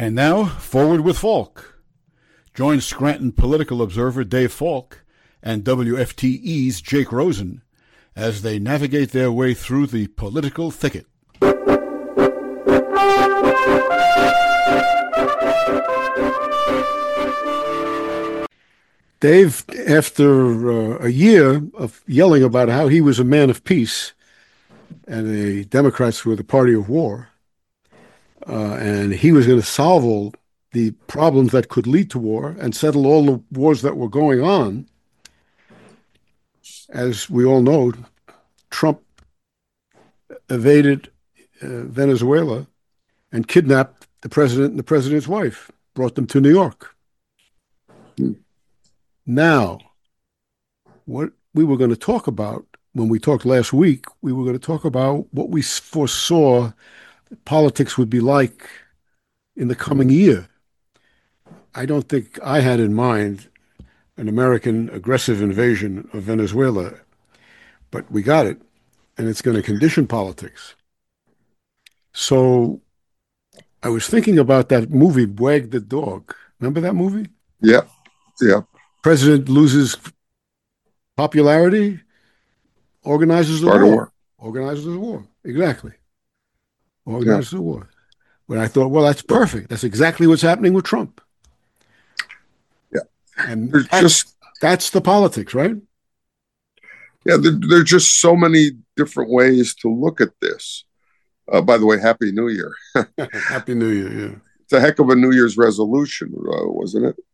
And now, Forward with Falk. Join Scranton political observer Dave Falk and WFTE's Jake Rosen as they navigate their way through the political thicket. Dave, after a year of yelling about how he was a man of peace and the Democrats were the party of war, and he was going to solve all the problems that could lead to war and settle all the wars that were going on, as we all know, Trump invaded Venezuela and kidnapped the president and the president's wife, brought them to New York. Now, what we were going to talk about when we talked last week, we were going to talk about what we foresaw politics would be like in the coming year. I don't think I had in mind an American aggressive invasion of Venezuela, but we got it, and it's going to condition politics. So I was thinking about that movie, Wag the Dog. Remember that movie? Yeah. President loses popularity, organizes the war. Organizes the war. Exactly. Organizes the war. But I thought, well, that's perfect. That's exactly what's happening with Trump. Yeah. And that's the politics, right? Yeah, there's just so many different ways to look at this. By the way, Happy New Year. Happy New Year, yeah. It's a heck of a New Year's resolution, wasn't it?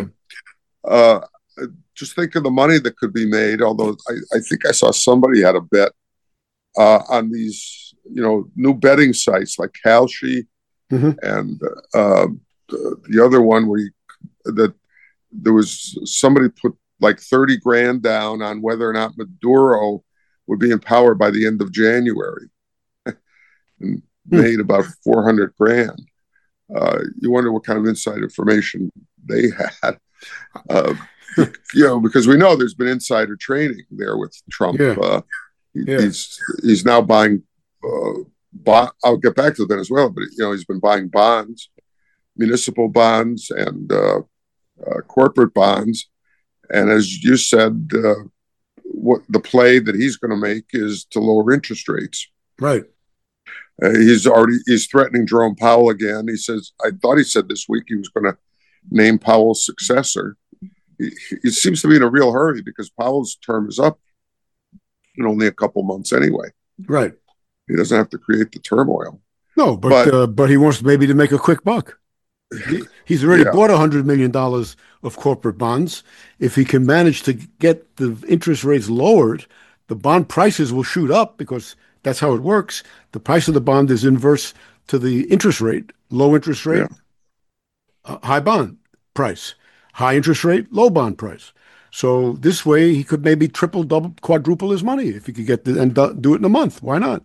Just think of the money that could be made, although I think I saw somebody had a bet on these, new betting sites like Kalshi and the other one that there was somebody put like 30 grand down on whether or not Maduro would be in power by the end of January and made about 400 grand. You wonder what kind of inside information they had. Because we know there's been insider trading there with Trump. He's now buying. I'll get back to Venezuela, but he's been buying bonds, municipal bonds, and corporate bonds. And as you said, what the play that he's going to make is to lower interest rates. Right. He's threatening Jerome Powell again. He says, I thought he said this week he was going to name Powell's successor. He seems to be in a real hurry because Powell's term is up in only a couple months anyway. Right. He doesn't have to create the turmoil. No, but he wants maybe to make a quick buck. He's already bought $100 million of corporate bonds. If he can manage to get the interest rates lowered, the bond prices will shoot up because that's how it works. The price of the bond is inverse to the interest rate. Low interest rate, high bond price. High interest rate, low bond price. So this way he could maybe triple, double, quadruple his money if he could get and do it in a month. Why not?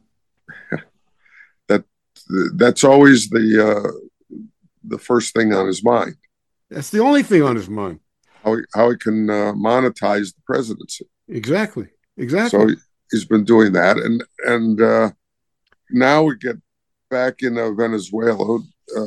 That's always the first thing on his mind. That's the only thing on his mind. How he can monetize the presidency. Exactly. So he's been doing that, and now we get back in Venezuela.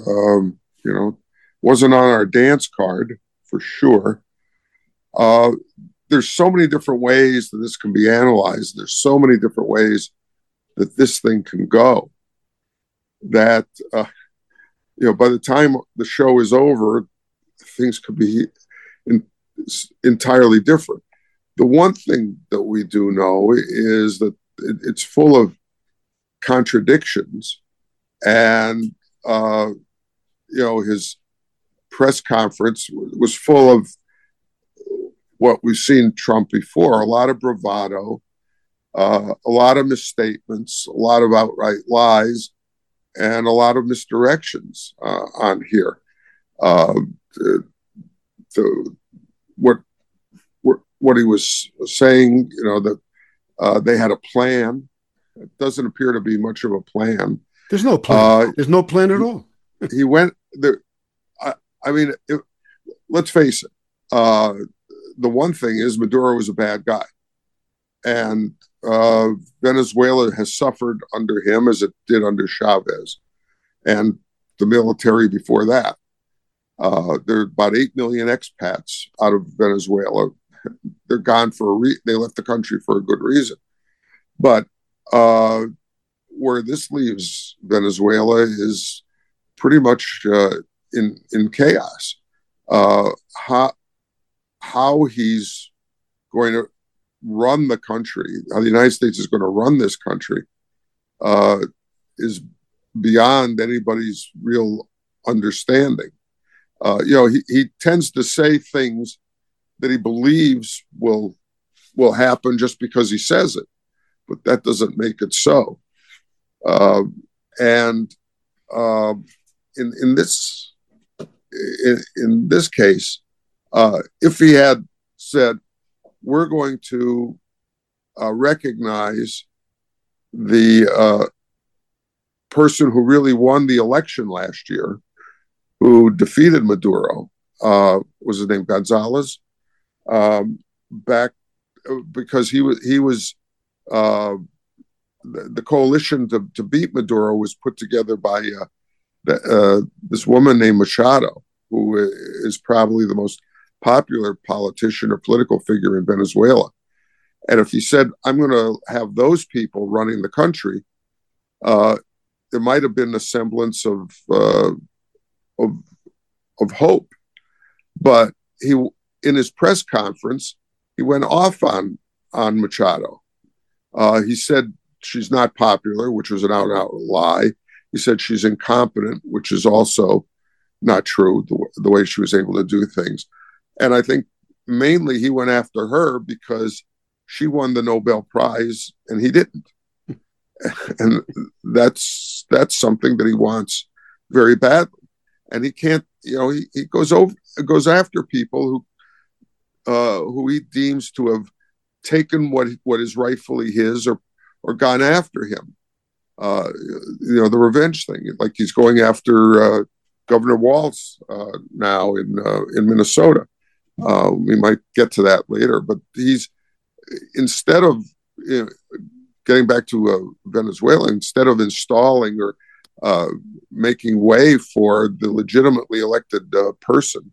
Wasn't on our dance card for sure. There's so many different ways that this can be analyzed. There's so many different ways that this thing can go. That by the time the show is over, things could be entirely different. The one thing that we do know is that it's full of contradictions, and his press conference was full of what we've seen Trump before: a lot of bravado, a lot of misstatements, a lot of outright lies, and a lot of misdirections on here. What he was saying, that they had a plan. It doesn't appear to be much of a plan. There's no plan. There's no plan at all. He went there. Let's face it. The one thing is Maduro was a bad guy, and Venezuela has suffered under him as it did under Chavez. And the military before that. There are about 8 million expats out of Venezuela. They're gone for they left the country for a good reason. But where this leaves Venezuela is pretty much in chaos. How he's going to run the country, how the United States is going to run this country, is beyond anybody's real understanding. He tends to say things that he believes will happen just because he says it, but that doesn't make it so. In this case, if he had said, "We're going to recognize the person who really won the election last year, who defeated Maduro," was his name Gonzalez, back because he was the coalition to beat Maduro was put together by this woman named Machado, who is probably the most popular politician or political figure in Venezuela. And if he said, "I'm going to have those people running the country," there might have been a semblance of hope. But in his press conference, he went off on Machado. He said she's not popular, which was an out-and-out lie. He said she's incompetent, which is also not true, the way she was able to do things. And I think mainly he went after her because she won the Nobel Prize and he didn't. And that's something that he wants very badly. And he can't, he goes after people who he deems to have taken what is rightfully his or gone after him. The revenge thing, like he's going after Governor Walz now in Minnesota. We might get to that later, but instead of getting back to Venezuela, instead of installing or making way for the legitimately elected person,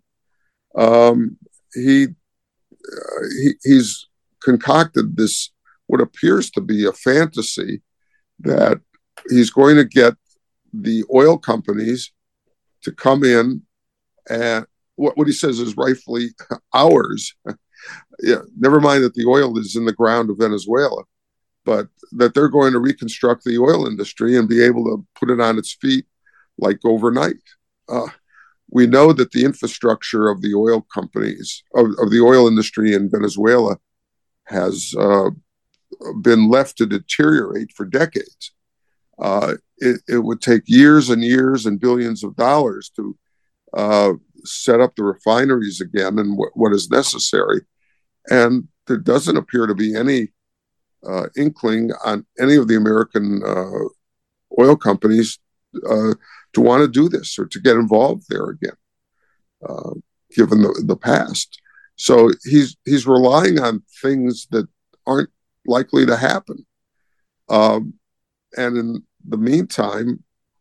he's concocted this, what appears to be a fantasy, that he's going to get the oil companies to come in, and what he says is rightfully ours. Yeah, never mind that the oil is in the ground of Venezuela, but that they're going to reconstruct the oil industry and be able to put it on its feet like overnight. We know that the infrastructure of the oil companies, of the oil industry in Venezuela, has been left to deteriorate for decades. It would take years and years and billions of dollars to set up the refineries again and what is necessary. And there doesn't appear to be any inkling on any of the American oil companies to want to do this or to get involved there again, given the past. So he's relying on things that aren't likely to happen. And in the meantime,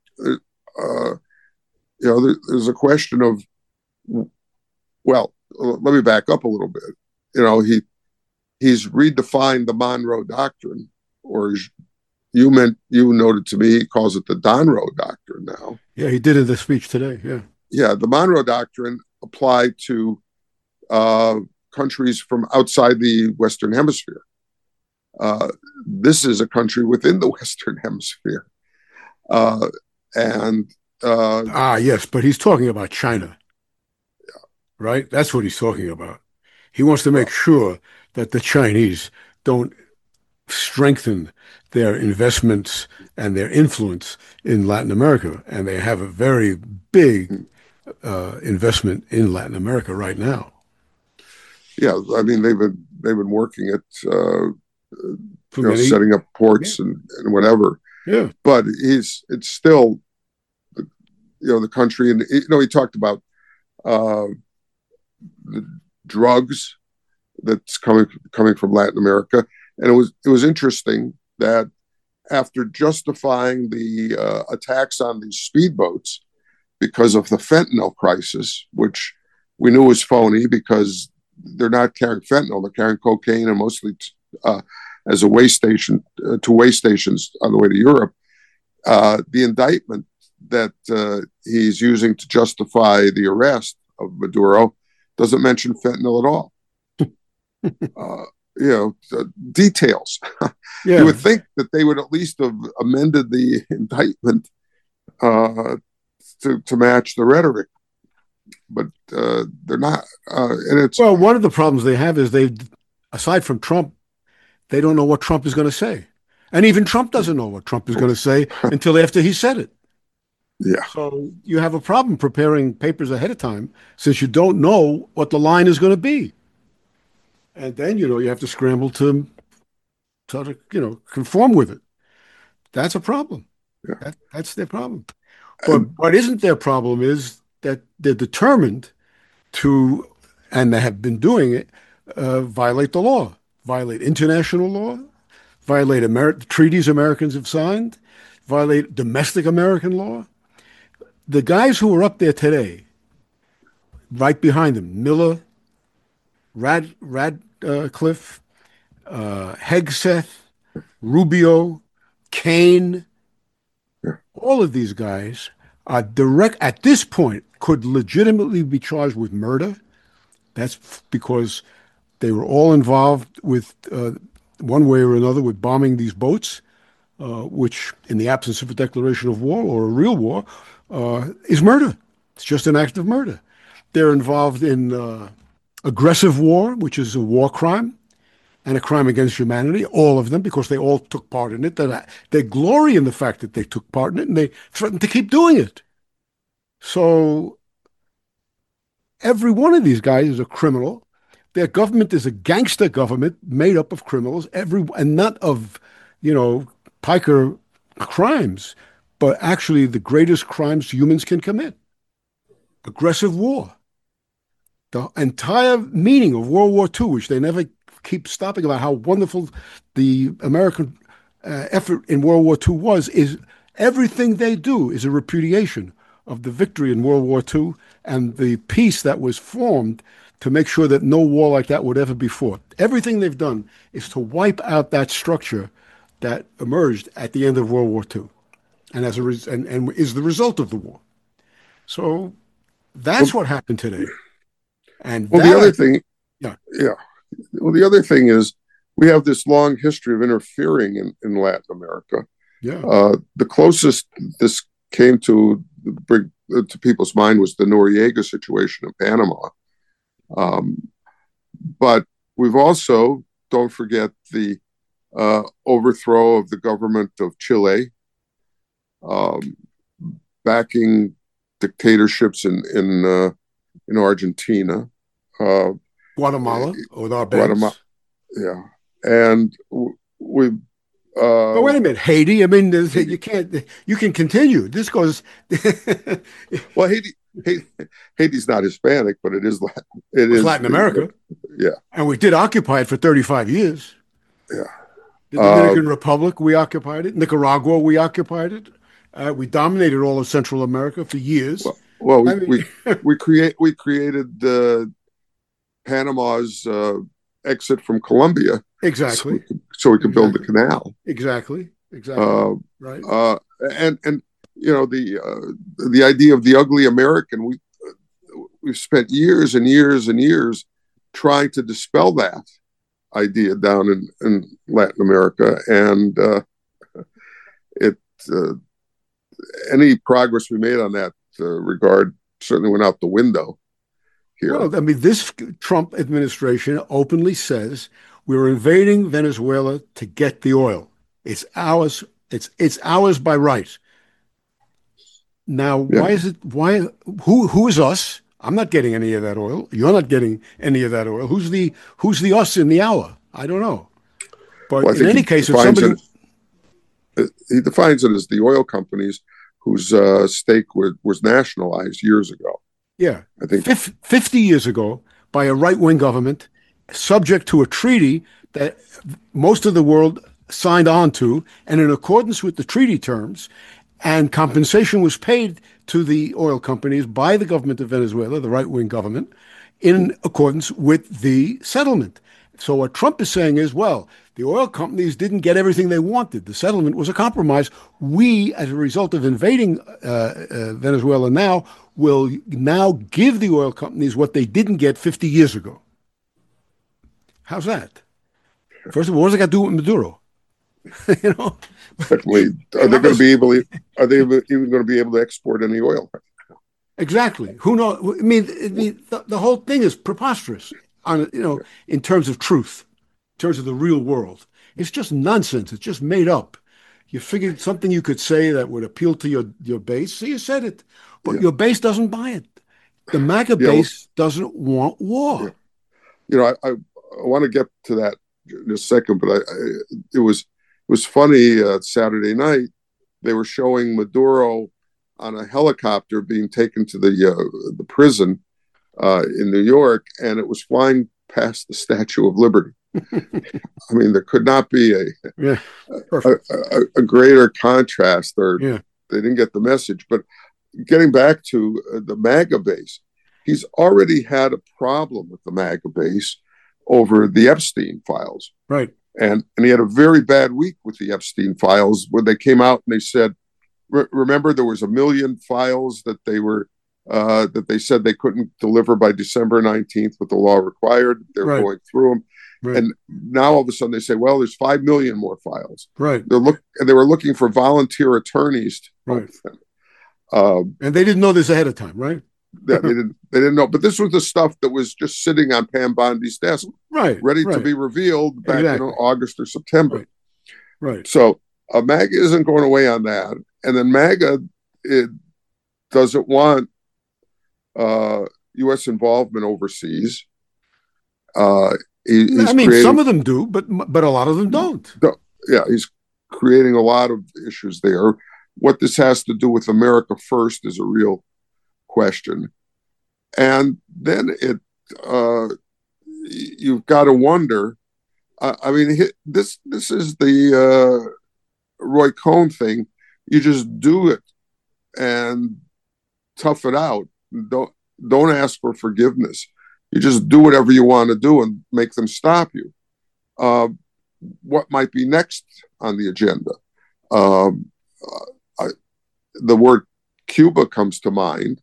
there's a question of, well, let me back up a little bit. He's redefined the Monroe Doctrine, or you noted to me, he calls it the Donroe Doctrine now. Yeah, he did in the speech today. Yeah. Yeah, the Monroe Doctrine applied to countries from outside the Western Hemisphere. This is a country within the Western Hemisphere. Yes, but he's talking about China. Yeah. Right? That's what he's talking about. He wants to make sure that the Chinese don't strengthen their investments and their influence in Latin America. And they have a very big investment in Latin America right now. Yeah, I mean, they've been working at setting up ports and whatever. Yeah, but it's still the country, and he talked about the drugs that's coming from Latin America, and it was interesting that after justifying the attacks on these speedboats, because of the fentanyl crisis, which we knew was phony because they're not carrying fentanyl, they're carrying cocaine and mostly as a way station to way stations on the way to Europe. The indictment that he's using to justify the arrest of Maduro doesn't mention fentanyl at all. Details. Yeah. You would think that they would at least have amended the indictment to match the rhetoric, but they're not. And it's one of the problems they have is aside from Trump, they don't know what Trump is going to say, and even Trump doesn't know what Trump is going to say until after he said it. Yeah. So you have a problem preparing papers ahead of time since you don't know what the line is going to be. And then, you have to scramble to conform with it. That's a problem. Yeah. That's their problem. But what isn't their problem is that they're determined to, and they have been doing it, violate the law, violate international law, violate treaties Americans have signed, violate domestic American law. The guys who are up there today, right behind them, Miller, Radcliffe, Hegseth, Rubio, Kane, all of these guys are at this point, could legitimately be charged with murder. That's because they were all involved with, one way or another, with bombing these boats, which, in the absence of a declaration of war or a real war, is murder. It's just an act of murder. They're involved in aggressive war, which is a war crime, and a crime against humanity, all of them, because they all took part in it. They glory in the fact that they took part in it, and they threaten to keep doing it. So every one of these guys is a criminal. Their government is a gangster government made up of criminals, and not of, piker crimes, but actually the greatest crimes humans can commit. Aggressive war. The entire meaning of World War II, which they never keep stopping about how wonderful the American effort in World War II was, is everything they do is a repudiation of the victory in World War II and the peace that was formed to make sure that no war like that would ever be fought. Everything they've done is to wipe out that structure that emerged at the end of World War II, and and is the result of the war. So that's what happened today. And the other thing, Well, the other thing is we have this long history of interfering in Latin America. Yeah. The closest this came to people's mind was the Noriega situation in Panama. But we've also, don't forget, the overthrow of the government of Chile, backing dictatorships in Argentina, Guatemala with our banks. Yeah, and we. But wait a minute, Haiti. I mean, you can't. You can continue. This goes. Well, Haiti's not Hispanic, but it is Latin. It's Latin America. Yeah, and we did occupy it for 35 years. Yeah, the Dominican Republic, we occupied it. Nicaragua, we occupied it. We dominated all of Central America for years. We created Panama's exit from Colombia. Exactly. So we could build the canal. Exactly. Right. And the idea of the ugly American, we've spent years and years and years trying to dispel that idea down in Latin America, and any progress we made on that regard certainly went out the window here. Well, I mean, this Trump administration openly says we're invading Venezuela to get the oil. It's ours. It's ours by right. Now, why is it? Why? Who is us? I'm not getting any of that oil. You're not getting any of that oil. Who's the us in the hour? I don't know. But in any case, if somebody he defines it as the oil companies whose stake was nationalized years ago. Yeah, I think 50 years ago by a right-wing government, subject to a treaty that most of the world signed on to, and in accordance with the treaty terms, and compensation was paid to the oil companies by the government of Venezuela, the right-wing government, in accordance with the settlement. So what Trump is saying is, well, the oil companies didn't get everything they wanted. The settlement was a compromise. We, as a result of invading Venezuela now, will now give the oil companies what they didn't get 50 years ago. How's that? First of all, what does it got to do with Maduro? You know, Secondly, are they going to be able? Are they even going to be able to export any oil? Exactly. Who knows? I mean, the whole thing is preposterous. In terms of truth, in terms of the real world, it's just nonsense. It's just made up. You figured something you could say that would appeal to your base, so you said it, but your base doesn't buy it. The MAGA base doesn't want war. I want to get to that in a second, but it was funny. Saturday night, they were showing Maduro on a helicopter being taken to the prison in New York, and it was flying past the Statue of Liberty. I mean, there could not be a greater contrast. They didn't get the message. But getting back to the MAGA base, he's already had a problem with the MAGA base over the Epstein files. Right. And he had a very bad week with the Epstein files when they came out and they said, remember, there was 1 million files that they said they couldn't deliver by December 19th, what the law required. They're going through them. Right. And now all of a sudden they say, well, there's 5 million more files. Right. They were looking for volunteer attorneys to help them. And they didn't know this ahead of time, right? They didn't know. But this was the stuff that was just sitting on Pam Bondi's desk, ready to be revealed back in August or September. Right. So MAGA isn't going away on that. And then MAGA doesn't want U.S. involvement overseas. Some of them do, but a lot of them don't. Yeah, he's creating a lot of issues there. What this has to do with America First is a real question. And then you've got to wonder. This is the Roy Cohn thing. You just do it and tough it out. Don't ask for forgiveness. You just do whatever you want to do and make them stop you. What might be next on the agenda? The word Cuba comes to mind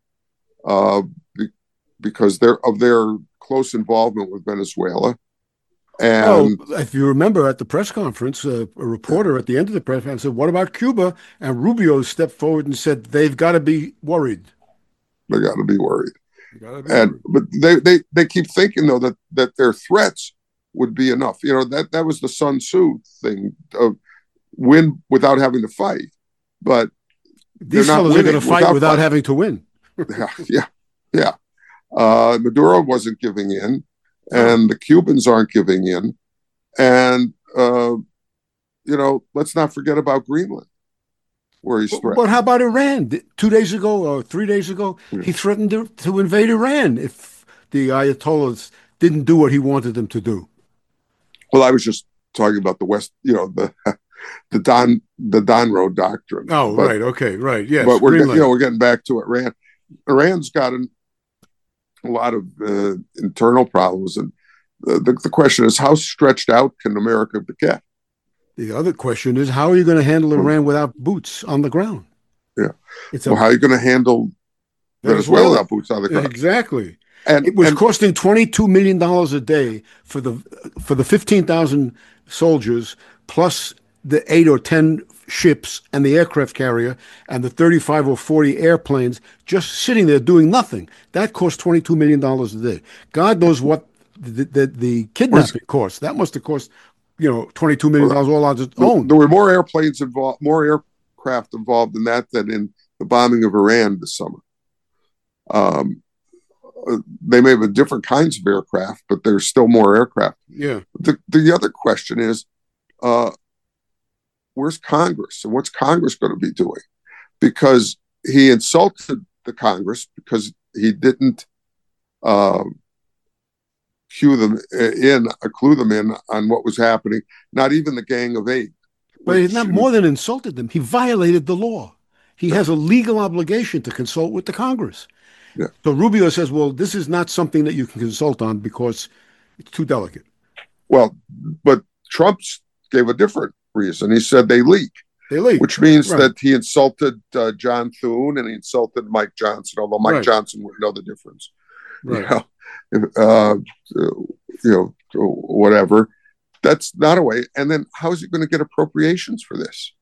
because of their close involvement with Venezuela. And if you remember at the press conference, a reporter at the end of the press conference said, "What about Cuba?" And Rubio stepped forward and said, "They've got to be worried. They got to be worried." But they keep thinking though that their threats would be enough. That was the Sun Tzu thing of win without having to fight. But these fellows are going to fight without having to win. Yeah. Maduro wasn't giving in, and the Cubans aren't giving in, and let's not forget about Greenland, where he's threatened. But how about Iran? 2 days ago or 3 days ago, he threatened to invade Iran if the Ayatollahs didn't do what he wanted them to do. Well, I was just talking about the West, the Donroe Doctrine. Oh, right, okay, right, yes. But we're getting back to Iran. Iran's got a lot of internal problems, and the question is, how stretched out can America get? The other question is, how are you going to handle Iran without boots on the ground? Yeah. How are you going to handle Venezuela without boots on the ground? Exactly. And it was costing $22 million a day for the 15,000 soldiers, plus the 8 or 10 ships and the aircraft carrier and the 35 or 40 airplanes just sitting there doing nothing. That cost $22 million a day. God knows what the kidnapping cost. That must have cost $22 million all on its own. There were more airplanes involved, more aircraft involved in that than in the bombing of Iran this summer. They may have different kinds of aircraft, but there's still more aircraft. Yeah. The other question is, where's Congress, and what's Congress going to be doing? Because he insulted the Congress because he didn't clue them in on what was happening. Not even the Gang of Eight. But he not more than insulted them. He violated the law. He has a legal obligation to consult with the Congress. Yeah. So Rubio says, well, this is not something that you can consult on because it's too delicate. Well, but Trump gave a different reason. He said they leak. They leak. Which means right. that he insulted John Thune and he insulted Mike Johnson, although Mike right. Johnson wouldn't know the difference. Right. Whatever. That's not a way. And then how is he going to get appropriations for this?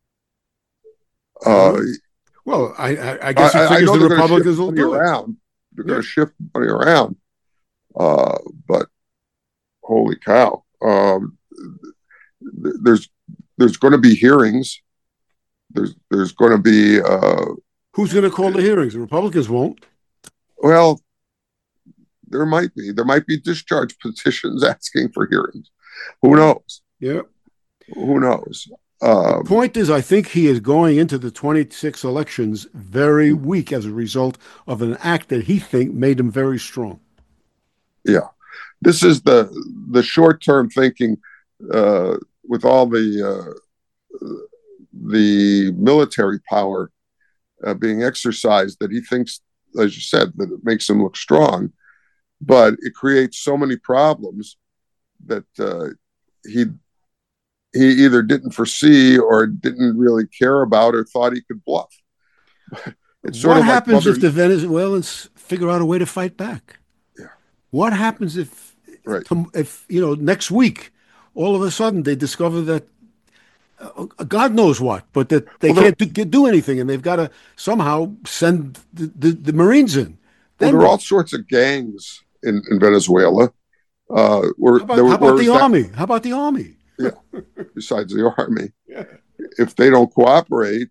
Well, I guess he figures the Republicans will do it. They're going to shift money around. But holy cow. There's going to be hearings. There's going to be... Who's going to call the hearings? The Republicans won't. Well, there might be. There might be discharge petitions asking for hearings. Who knows? Yeah. Who knows? The point is, I think he is going into the 26 elections very weak as a result of an act that he think made him very strong. Yeah. This is the short-term thinking with all the military power being exercised that he thinks, as you said, that it makes him look strong, but it creates so many problems that he either didn't foresee or didn't really care about or thought he could bluff. It's sort what happens if the Venezuelans figure out a way to fight back? Yeah. What happens if next week all of a sudden they discover that God knows what, but that they can't do anything, and they've got to somehow send the Marines in. Then there are all sorts of gangs in Venezuela. How about the army? How about the army? Yeah, besides the army. Yeah. If they don't cooperate,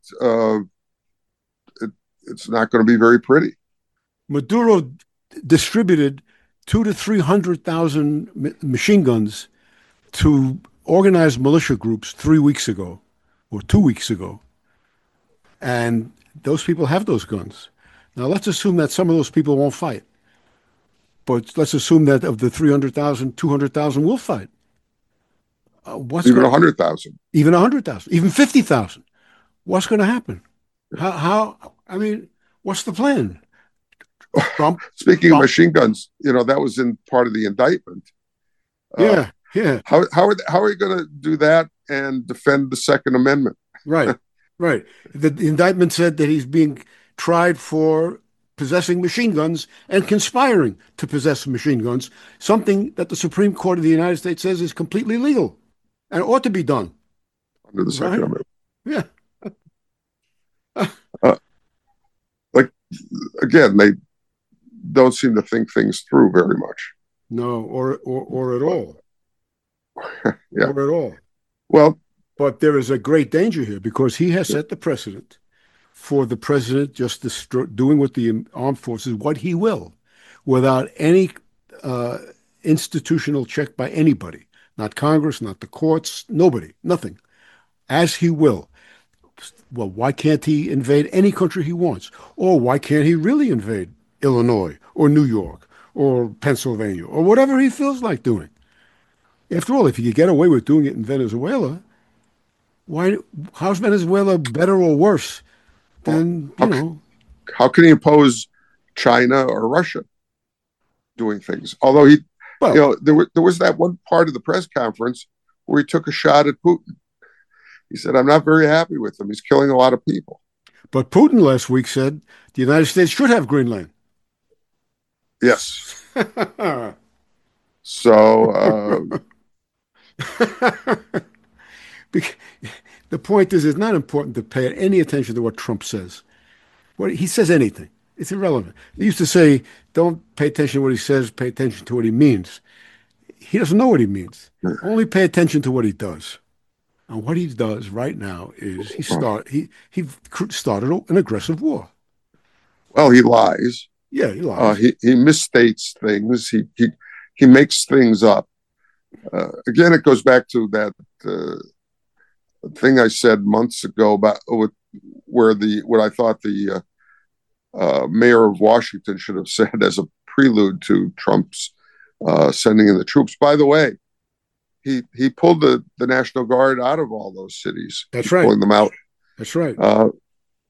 it's not going to be very pretty. Maduro distributed 200,000 to 300,000 machine guns to organized militia groups 3 weeks ago or 2 weeks ago. And those people have those guns. Now, let's assume that some of those people won't fight. But let's assume that of the 300,000, 200,000 will fight. Even 100,000. Even 100,000. Even 50,000. What's going to happen? I mean, what's the plan? Trump? Speaking of machine guns, that was in part of the indictment. Yeah. How are you going to do that and defend the Second Amendment? Right. The indictment said that he's being tried for possessing machine guns and conspiring to possess machine guns, something that the Supreme Court of the United States says is completely legal and ought to be done. Under the Second Amendment. Yeah. Again, they don't seem to think things through very much. No, or at all. Yeah. Or at all. Well, but there is a great danger here because he has set the precedent for the president just doing with the armed forces what he will, without any institutional check by anybody, not Congress, not the courts, nobody, nothing, as he will. Well, why can't he invade any country he wants? Or why can't he really invade Illinois or New York or Pennsylvania or whatever he feels like doing? After all, if he could get away with doing it in Venezuela, how's Venezuela better or worse than, How can he oppose China or Russia doing things? Although there was that one part of the press conference where he took a shot at Putin. He said, I'm not very happy with him. He's killing a lot of people. But Putin last week said the United States should have Greenland. Yes. So... the point is, it's not important to pay any attention to what Trump says. What he says anything. It's irrelevant. They used to say, don't pay attention to what he says, pay attention to what he means. He doesn't know what he means. Only pay attention to what he does. And what he does right now is he started an aggressive war. Well, he lies. Yeah, he lies. He misstates things. He makes things up. Again, it goes back to that thing I said months ago about what I thought the mayor of Washington should have said as a prelude to Trump's sending in the troops. By the way, he pulled the National Guard out of all those cities. That's right. Pulling them out. That's right.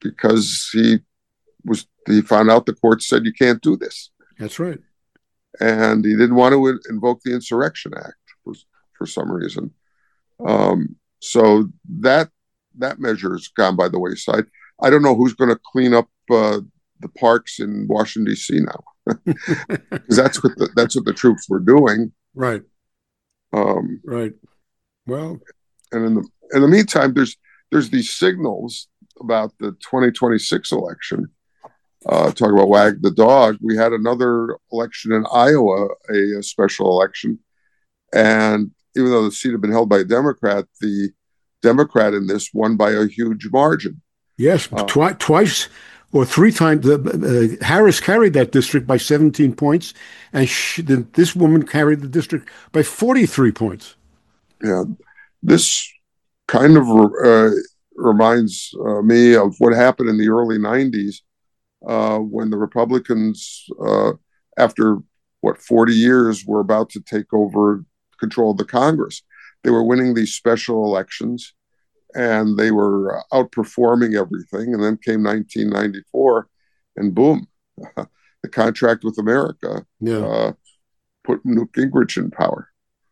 because he found out the court said you can't do this. That's right. And he didn't want to invoke the Insurrection Act for some reason. So that measure has gone by the wayside. I don't know who's going to clean up the parks in Washington, D.C. now, because that's what the troops were doing. Right. Right. Well, and in the meantime, there's these signals about the 2026 election. Talk about wag the dog. We had another election in Iowa, a special election, and even though the seat had been held by a Democrat, the Democrat in this won by a huge margin. Yes, twice or three times. Harris carried that district by 17 points, and this woman carried the district by 43 points. Yeah, this kind of reminds me of what happened in the early 90s when the Republicans, after 40 years, were about to take over control of the Congress. They were winning these special elections, and they were outperforming everything. And then came 1994, and boom, the contract with America put Newt Gingrich in power.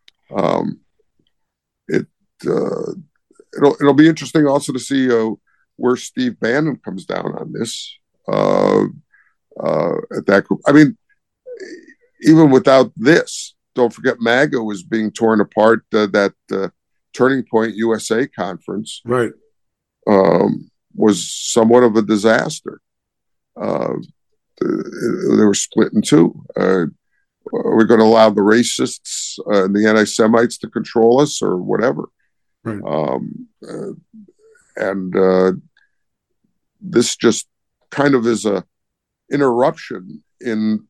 It'll be interesting also to see where Steve Bannon comes down on this at that group. I mean, even without this, don't forget MAGA was being torn apart. That Turning Point USA conference, right, was somewhat of a disaster. They were split in two. Are we going to allow the racists and the anti-Semites to control us, or whatever? Right. This just kind of is a interruption in,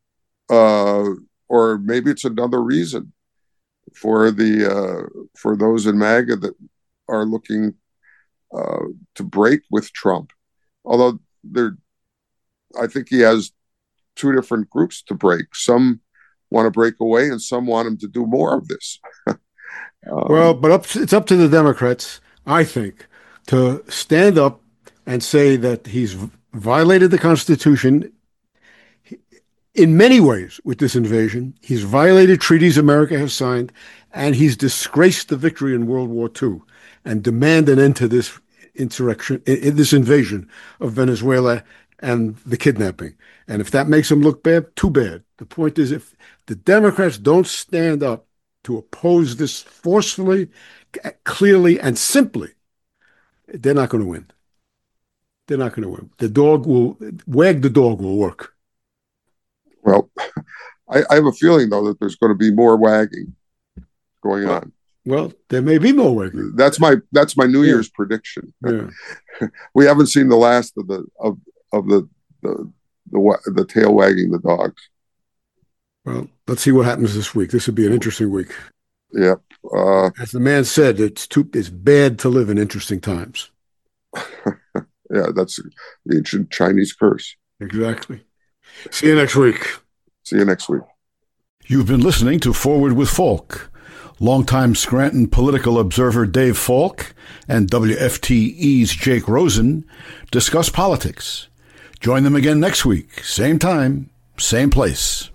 or maybe it's another reason for those in MAGA that are looking to break with Trump. Although I think he has two different groups to break. Some want to break away, and some want him to do more of this. Well, but it's up to the Democrats, I think, to stand up and say that he's violated the Constitution in many ways with this invasion. He's violated treaties America has signed, and he's disgraced the victory in World War II, and demand an end to this insurrection, this invasion of Venezuela and the kidnapping. And if that makes him look bad, too bad. The point is, if the Democrats don't stand up to oppose this forcefully, clearly, and simply, they're not going to win. They're not going to win. Wag the dog will work. Well, I have a feeling, though, that there's going to be more wagging going on. Well, there may be more wagging. That's my New Year's prediction. Yeah. We haven't seen the last of the tail wagging the dogs. Well, let's see what happens this week. This would be an interesting week. Yep. As the man said, it's bad to live in interesting times. Yeah, that's the ancient Chinese curse. Exactly. See you next week. See you next week. You've been listening to Forward with Falk. Longtime Scranton political observer Dave Falk and WFTE's Jake Rosen discuss politics. Join them again next week, same time, same place.